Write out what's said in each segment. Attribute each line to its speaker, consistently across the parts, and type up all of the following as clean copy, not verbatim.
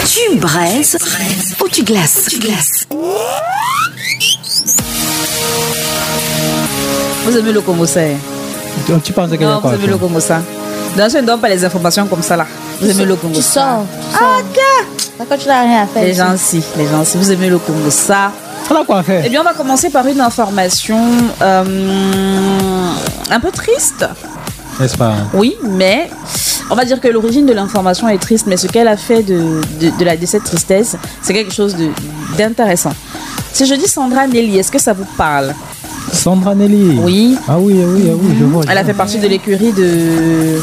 Speaker 1: Tu braises ou tu glaces?
Speaker 2: Vous aimez le Congo-ça?
Speaker 3: Tu penses que
Speaker 2: Non, vous aimez le Congo-ça. Dans ce ne donne pas les informations comme ça là. Vous aimez le Congo-ça?
Speaker 4: Tu sors.
Speaker 2: Ah, ok.
Speaker 4: D'accord, tu n'as rien à faire.
Speaker 2: Les gens, si. Vous aimez le Congo-ça?
Speaker 3: On a quoi à faire?
Speaker 2: Eh bien, on va commencer par une information un peu triste.
Speaker 3: N'est-ce pas?
Speaker 2: Oui, mais on va dire que l'origine de l'information est triste, mais ce qu'elle a fait de cette tristesse, c'est quelque chose d'intéressant. Si je dis Sandra Nelly, est-ce que ça vous parle?
Speaker 3: Sandra Nelly.
Speaker 2: Oui.
Speaker 3: Ah oui, je vois.
Speaker 2: Elle a fait partie de l'écurie de...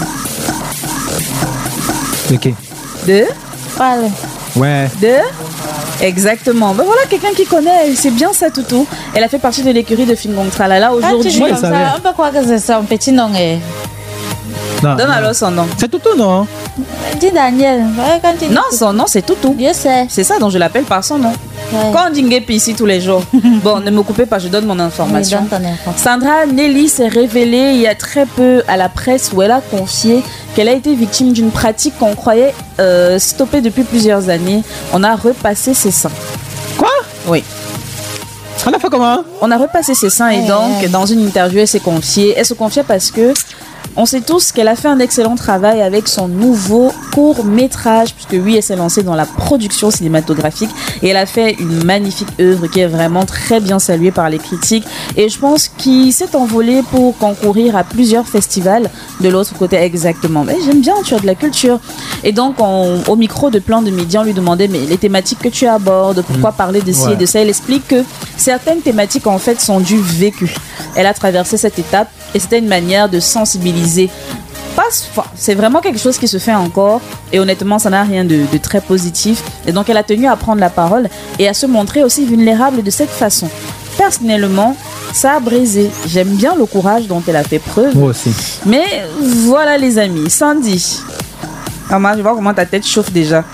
Speaker 3: Ok.
Speaker 2: De...
Speaker 4: Parle.
Speaker 3: Ouais.
Speaker 2: De... Exactement. Ben voilà, quelqu'un qui connaît, c'est bien ça, Toutou. Elle a fait partie de l'écurie de Fingong Tralala aujourd'hui.
Speaker 4: Tu dis comme ça, on peut croire que c'est son petit nom.
Speaker 3: Non.
Speaker 2: Donne alors son nom.
Speaker 3: C'est Toutou, non?
Speaker 4: Dis Daniel. Ouais, quand tu dis
Speaker 2: Non, son nom, c'est Toutou.
Speaker 4: Je sais.
Speaker 2: C'est ça dont je l'appelle par son nom.
Speaker 4: Ouais.
Speaker 2: Quand on dit Ngepi ici tous les jours. Bon, ne me coupez pas, je donne mon information.
Speaker 4: Oui, donne ton information.
Speaker 2: Sandra Nelly s'est révélée il y a très peu à la presse où elle a confié qu'elle a été victime d'une pratique qu'on croyait stoppée depuis plusieurs années. On a repassé ses seins.
Speaker 3: Quoi?
Speaker 2: Oui.
Speaker 3: On a fait comment?
Speaker 2: On a repassé ses seins et donc dans une interview elle s'est confiée. Elle se confiait parce que on sait tous qu'elle a fait un excellent travail avec son nouveau court-métrage, puisque oui, elle s'est lancée dans la production cinématographique et elle a fait une magnifique œuvre qui est vraiment très bien saluée par les critiques. Et je pense qu'il s'est envolé pour concourir à plusieurs festivals de l'autre côté. Exactement. Mais j'aime bien, tu as de la culture. Et donc, au micro de plein de médias, on lui demandait mais les thématiques que tu abordes, pourquoi parler de ci et de ça. Elle explique que certaines thématiques en fait sont du vécu. Elle a traversé cette étape et c'était une manière de sensibiliser. C'est vraiment quelque chose qui se fait encore et honnêtement ça n'a rien de très positif et donc elle a tenu à prendre la parole et à se montrer aussi vulnérable de cette façon. Personnellement ça a brisé, j'aime bien le courage dont elle a fait preuve.
Speaker 3: Moi aussi.
Speaker 2: Mais voilà les amis, Sandy, maman, je vois comment ta tête chauffe déjà.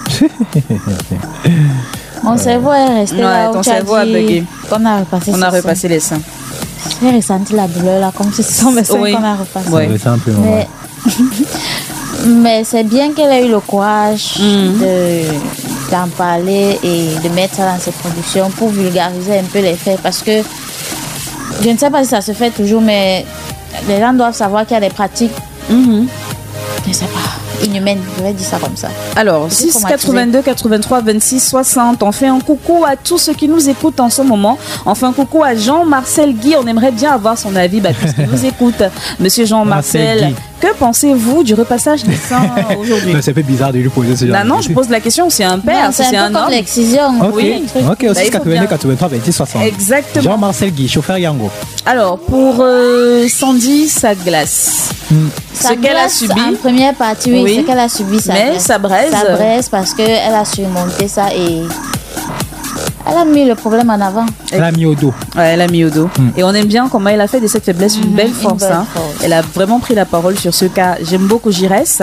Speaker 4: Mon cerveau est resté là où
Speaker 2: ton
Speaker 4: tu as
Speaker 2: cerveau a bugué.
Speaker 4: qu'on a repassé.
Speaker 2: On a repassé les seins.
Speaker 4: J'ai ressenti la douleur là, comme si ce sont mes seins qu'on a repassé.
Speaker 2: Ouais.
Speaker 3: Simplement.
Speaker 4: Mais, mais c'est bien qu'elle ait eu le courage d'en parler et de mettre ça dans ses productions pour vulgariser un peu les faits. Parce que je ne sais pas si ça se fait toujours, mais les gens doivent savoir qu'il y a des pratiques, je ne sais pas, inhumaines. Je vais dire ça comme ça.
Speaker 2: Alors, 6 82 83 26 60. On fait un coucou à tous ceux qui nous écoutent en ce moment. On fait un coucou à Jean-Marcel Guy. On aimerait bien avoir son avis puisqu'il nous écoute. Monsieur Jean-Marcel, que pensez-vous du repassage des seins aujourd'hui?
Speaker 3: C'est un peu bizarre de lui poser ce genre de
Speaker 2: Non,
Speaker 3: questions.
Speaker 2: je pose la question. C'est un père,
Speaker 4: c'est
Speaker 2: c'est
Speaker 4: un
Speaker 2: un
Speaker 4: peu comme
Speaker 2: homme.
Speaker 4: l'excision.
Speaker 3: Ok,
Speaker 2: Oui.
Speaker 3: ok, aussi
Speaker 2: il faut
Speaker 3: 82,
Speaker 2: bien.
Speaker 3: 83, 26, 60.
Speaker 2: Exactement.
Speaker 3: Jean-Marcel Guy, chauffeur Yango.
Speaker 2: Alors, pour Sandy, ça glace.
Speaker 4: Ça
Speaker 2: Ce qu'elle a
Speaker 4: glace
Speaker 2: subi.
Speaker 4: en première partie, oui, ce qu'elle a subi, ça
Speaker 2: Mais
Speaker 4: glace.
Speaker 2: ça braise.
Speaker 4: Ça braise parce qu'elle a surmonté ça et elle a mis le problème en avant.
Speaker 3: Elle a mis au dos.
Speaker 2: Ouais, elle a mis au dos. Et on aime bien comment elle a fait de cette faiblesse une belle force.
Speaker 4: belle
Speaker 2: Hein.
Speaker 4: force.
Speaker 2: Elle a vraiment pris la parole sur ce cas. J'aime beaucoup Giresse.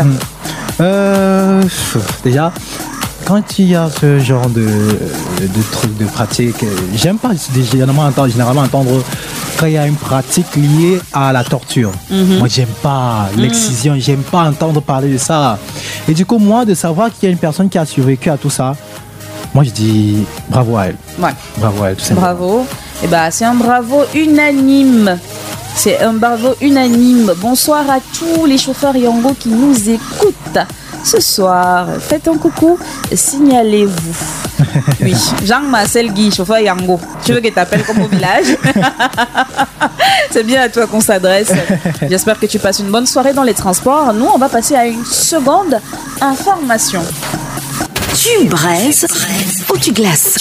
Speaker 3: Déjà, quand il y a ce genre de trucs, de pratiques, j'aime pas généralement entendre quand il y a une pratique liée à la torture. Moi, j'aime pas l'excision, j'aime pas entendre parler de ça. Et du coup, moi, de savoir qu'il y a une personne qui a survécu à tout ça, moi, je dis bravo à elle.
Speaker 2: Ouais.
Speaker 3: Bravo à elle, tout simplement.
Speaker 2: Bravo. Et bah, c'est un bravo unanime. C'est un bravo unanime. Bonsoir à tous les chauffeurs Yango qui nous écoutent. Ce soir, faites un coucou, signalez-vous. Oui, Jean-Marcel Guy, chauffeur Yango. Tu veux que t'appelles comme au village? C'est bien à toi qu'on s'adresse. J'espère que tu passes une bonne soirée dans les transports. Nous, on va passer à une seconde information.
Speaker 1: Tu braises ou tu glaces?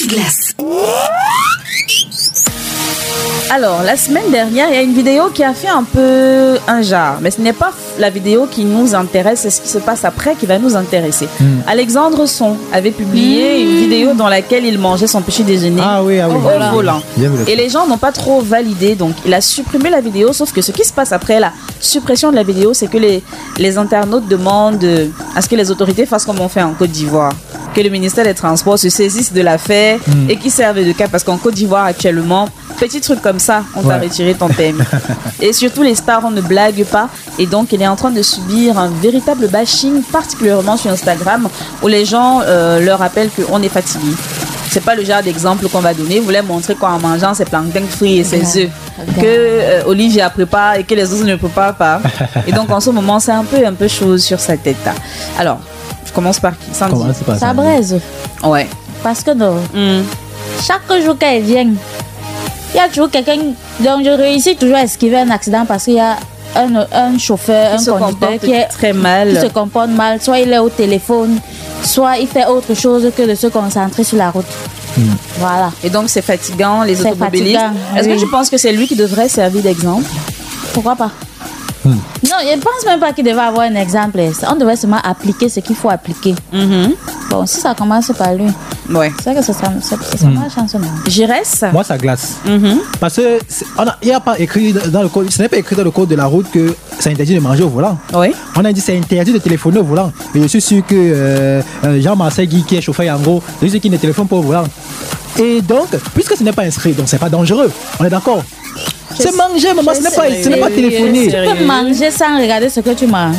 Speaker 2: Alors, la semaine dernière, il y a une vidéo qui a fait un peu un jar. Mais ce n'est pas la vidéo qui nous intéresse, c'est ce qui se passe après qui va nous intéresser. Alexandre Son avait publié une vidéo dans laquelle il mangeait son petit déjeuner au volant. Et les gens n'ont pas trop validé, donc il a supprimé la vidéo, sauf que ce qui se passe après la suppression de la vidéo, c'est que les internautes demandent à ce que les autorités fassent comme on fait en Côte d'Ivoire. Que le ministère des Transports se saisisse de l'affaire et qui serve de cas, parce qu'en Côte d'Ivoire actuellement, Petit truc comme ça, on t'a retiré ton permis. Et surtout, les stars, on ne blague pas. Et donc, elle est en train de subir un véritable bashing, particulièrement sur Instagram, où les gens leur rappellent qu'on est fatigué. C'est pas le genre d'exemple qu'on va donner. Vous voulez montrer qu'en mangeant ses plantains frits et ses œufs, que Olivia prépare et que les autres ne préparent pas. Et donc, en ce moment, c'est un peu chose sur sa tête. Alors, je commence par qui? Sandy.
Speaker 4: Ça braise.
Speaker 2: Ouais.
Speaker 4: Parce que non. Chaque jour qu'elle vient, il y a toujours quelqu'un. Donc, je réussis toujours à esquiver un accident parce qu'il y a un chauffeur, un conducteur qui est
Speaker 2: très mal.
Speaker 4: Qui se comporte mal. Soit il est au téléphone, soit il fait autre chose que de se concentrer sur la route. Voilà.
Speaker 2: Et donc, c'est fatigant, les automobilistes. Est-ce que tu penses que c'est lui qui devrait servir d'exemple?
Speaker 4: Pourquoi pas? Non, je ne pense même pas qu'il devait avoir un exemple. On devrait seulement appliquer ce qu'il faut appliquer. Bon, si ça commence par lui, c'est vrai que ça marche en ce moment.
Speaker 2: J'irais.
Speaker 3: Moi, ça glace. Parce que il n'y a pas écrit dans le code, ce n'est pas écrit dans le code de la route que c'est interdit de manger au volant.
Speaker 2: Oui.
Speaker 3: On a dit c'est interdit de téléphoner au volant. Mais je suis sûr que Jean-Marcel Guy, qui est chauffeur Yango, je suis qu'il ne téléphone pas au volant. Et donc, puisque ce n'est pas inscrit, donc c'est pas dangereux. On est d'accord? C'est manger, maman, ce n'est pas téléphoner.
Speaker 4: Tu peux manger sans regarder ce que tu manges.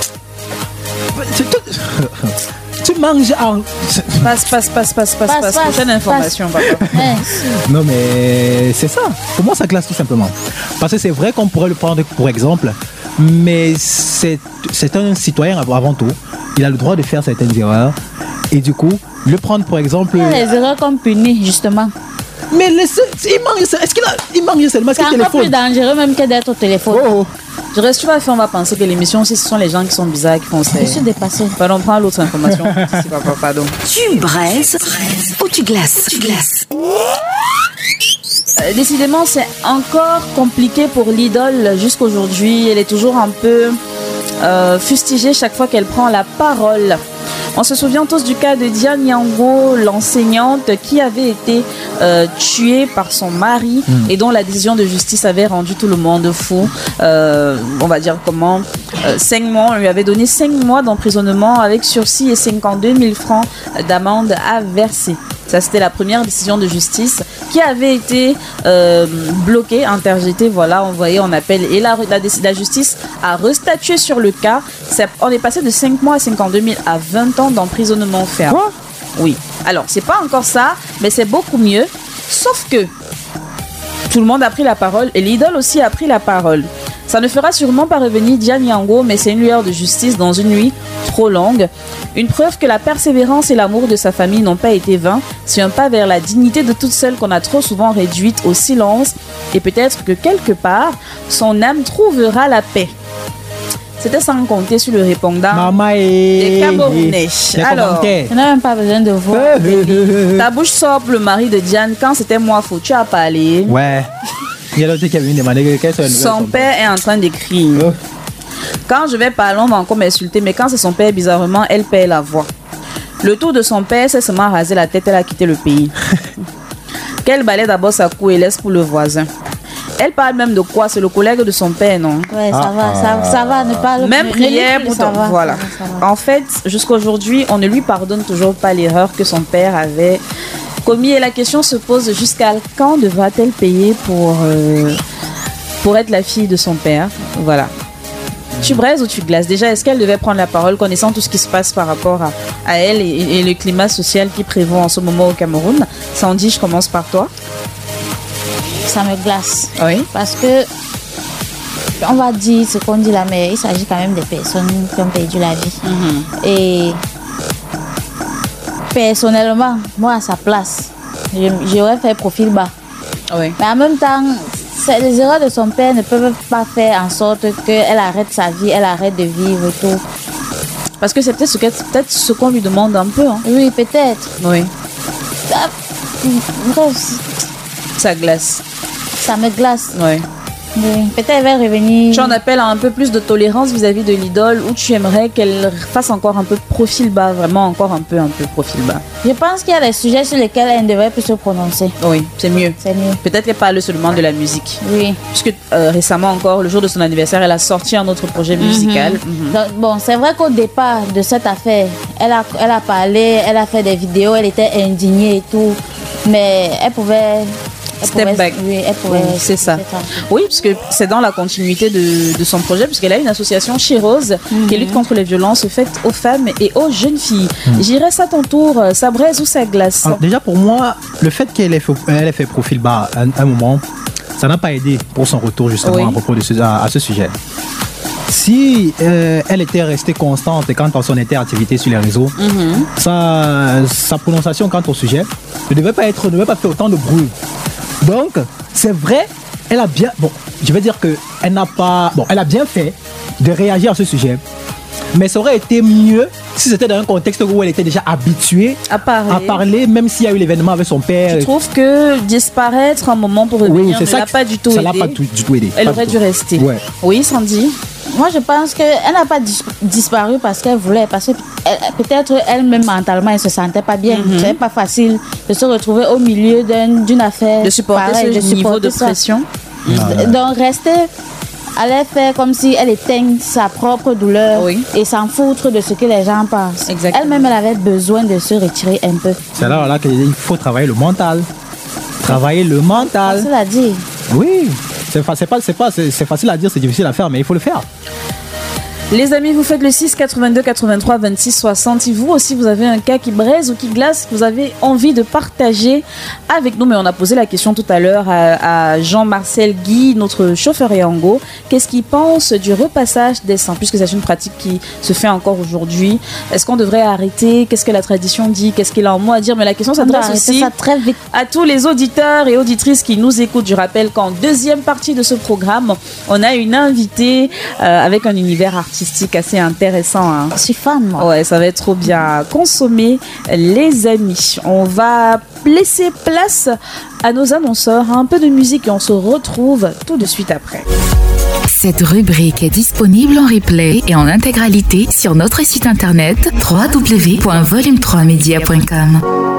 Speaker 3: Tu manges en...
Speaker 2: Passe. Prochaine information, papa.
Speaker 3: Non, mais c'est ça. Pour moi, ça glace tout simplement. Parce que c'est vrai qu'on pourrait le prendre pour exemple, mais c'est un citoyen avant tout. Il a le droit de faire certaines erreurs. Et du coup, le prendre pour exemple...
Speaker 4: Il y a les erreurs qu'on punit, justement.
Speaker 3: Mais il mange, est-ce qu'il mange seulement ce téléphone?
Speaker 4: C'est encore plus dangereux même que d'être au téléphone.
Speaker 2: Je reste, tu vas faire, on va penser que l'émission aussi, ce sont les gens qui sont bizarres qui font ça.
Speaker 4: Je suis dépassée.
Speaker 2: Pardon, prends l'autre information. Pardon.
Speaker 1: Tu braises ou tu glaces?
Speaker 2: Décidément, c'est encore compliqué pour l'idole jusqu'aujourd'hui. Elle est toujours un peu fustigée chaque fois qu'elle prend la parole. On se souvient tous du cas de Diane Yango, l'enseignante qui avait été tuée par son mari et dont la décision de justice avait rendu tout le monde fou. On va dire comment 5 mois, on lui avait donné 5 mois d'emprisonnement avec sursis et 52 000 francs d'amende à verser. Ça, c'était la première décision de justice qui avait été bloquée, interjetée, voilà, envoyée en appel. Et la justice a restatué sur le cas. On est passé de 5 mois à 52 000 à 20 ans d'emprisonnement ferme.
Speaker 3: Quoi?
Speaker 2: Oui. Alors, c'est pas encore ça, mais c'est beaucoup mieux. Sauf que tout le monde a pris la parole et l'idole aussi a pris la parole. Ça ne fera sûrement pas revenir Diane Yango, mais c'est une lueur de justice dans une nuit trop longue. Une preuve que la persévérance et l'amour de sa famille n'ont pas été vains. C'est un pas vers la dignité de toutes celles qu'on a trop souvent réduites au silence. Et peut-être que quelque part, son âme trouvera la paix. C'était sans compter sur le répondant des Camerounais. Alors,
Speaker 4: je n'ai même pas besoin de voir.
Speaker 2: Ta bouche sort pour le mari de Diane. Quand c'était moi, faut tu as parlé.
Speaker 3: Ouais. Il y a l'autre qui a venu demander
Speaker 2: son père est en train d'écrire. Quand je vais parler, on va encore m'insulter, mais quand c'est son père, bizarrement, elle perd la voix. Le tour de son père, c'est seulement raser la tête, elle a quitté le pays. Qu'elle balaie d'abord sa cour et laisse pour le voisin. Elle parle même de quoi? C'est le collègue de son père, non?
Speaker 4: Ouais, ça va, ne parle pas.
Speaker 2: Même prière pour ton... Voilà. Ça va. En fait, jusqu'à aujourd'hui, on ne lui pardonne toujours pas l'erreur que son père avait commis. Et la question se pose jusqu'à quand devra-t-elle payer pour être la fille de son père? Voilà. Tu braises ou tu glaces? Déjà, est-ce qu'elle devait prendre la parole, connaissant tout ce qui se passe par rapport à elle et le climat social qui prévaut en ce moment au Cameroun? Sandy, je commence par toi.
Speaker 4: Ça me glace.
Speaker 2: Oui.
Speaker 4: Parce que, on va dire ce qu'on dit là, mais il s'agit quand même des personnes qui ont perdu la vie. Et personnellement, moi à sa place, j'aurais fait profil bas.
Speaker 2: Oui.
Speaker 4: Mais en même temps, les erreurs de son père ne peuvent pas faire en sorte qu'elle arrête sa vie, elle arrête de vivre et tout.
Speaker 2: Parce que c'est peut-être ce qu'on lui demande un peu. Hein.
Speaker 4: Oui, peut-être.
Speaker 2: Oui.
Speaker 4: Bref.
Speaker 2: Ça glace.
Speaker 4: Ça me glace.
Speaker 2: Oui.
Speaker 4: Oui. Peut-être elle va revenir.
Speaker 2: Tu en appelles à un peu plus de tolérance vis-à-vis de l'idole, ou tu aimerais qu'elle fasse encore un peu profil bas, vraiment encore un peu profil bas?
Speaker 4: Je pense qu'il y a des sujets sur lesquels elle ne devrait plus se prononcer.
Speaker 2: Oui, c'est mieux.
Speaker 4: C'est mieux.
Speaker 2: Peut-être qu'elle parle seulement de la musique.
Speaker 4: Oui.
Speaker 2: Puisque récemment encore, le jour de son anniversaire, elle a sorti un autre projet musical.
Speaker 4: Donc, bon, c'est vrai qu'au départ de cette affaire, elle a parlé, elle a fait des vidéos, elle était indignée et tout. Mais elle pouvait
Speaker 2: Step back.
Speaker 4: Oui, elle pourrait.
Speaker 2: C'est ça. Oui, parce que c'est dans la continuité de son projet, puisqu'elle a une association Chez Rose qui lutte contre les violences faites aux femmes et aux jeunes filles. J'irais à ton tour, sa braise ou sa glace?
Speaker 3: Alors, déjà pour moi, le fait qu'elle ait fait profil bas à un moment, ça n'a pas aidé pour son retour justement à propos de à ce sujet. Si elle était restée constante quant à son activité sur les réseaux, sa prononciation quant au sujet ne devait pas faire autant de bruit. Donc, c'est vrai, elle a bien... Bon, je vais dire qu'elle n'a pas... Bon, elle a bien fait de réagir à ce sujet. Mais ça aurait été mieux si c'était dans un contexte où elle était déjà habituée à parler, même s'il y a eu l'événement avec son père.
Speaker 2: Je trouve que disparaître un moment pour revenir ne l'a pas du tout aidé.
Speaker 3: Ça l'a pas du tout aidé.
Speaker 2: Elle aurait dû rester. Ouais. Oui, Sandy?
Speaker 4: Moi, je pense qu'elle n'a pas disparu parce qu'elle voulait, parce que peut-être elle-même mentalement, elle se sentait pas bien. C'était pas facile de se retrouver au milieu d'une affaire.
Speaker 2: De supporter ce niveau de pression.
Speaker 4: Donc, rester, allait faire comme si elle éteigne sa propre douleur et s'en foutre de ce que les gens pensent. Exactement. Elle-même, elle avait besoin de se retirer un peu.
Speaker 3: C'est là qu'il faut travailler le mental. Travailler le mental.
Speaker 4: C'est facile à dire.
Speaker 3: Oui. C'est facile à dire, c'est difficile à faire, mais il faut le faire.
Speaker 2: Les amis, vous faites le 6 82 83 26 60. Si vous aussi vous avez un cas qui braise ou qui glace, vous avez envie de partager avec nous, mais on a posé la question tout à l'heure à Jean-Marcel Guy, notre chauffeur Yango. Qu'est-ce qu'il pense du repassage des seins, puisque c'est une pratique qui se fait encore aujourd'hui? Est-ce qu'on devrait arrêter? Qu'est-ce que la tradition dit? Qu'est-ce qu'il a en mot à dire? Mais la question s'adresse aussi
Speaker 4: très vite
Speaker 2: à tous les auditeurs et auditrices qui nous écoutent. Je rappelle qu'en deuxième partie de ce programme, on a une invitée avec un univers artistique assez intéressant. Hein.
Speaker 4: Je suis fan, moi.
Speaker 2: Ouais, ça va être trop bien consommé, les amis. On va laisser place à nos annonceurs, un peu de musique et on se retrouve tout de suite après.
Speaker 1: Cette rubrique est disponible en replay et en intégralité sur notre site internet www.volume3media.com.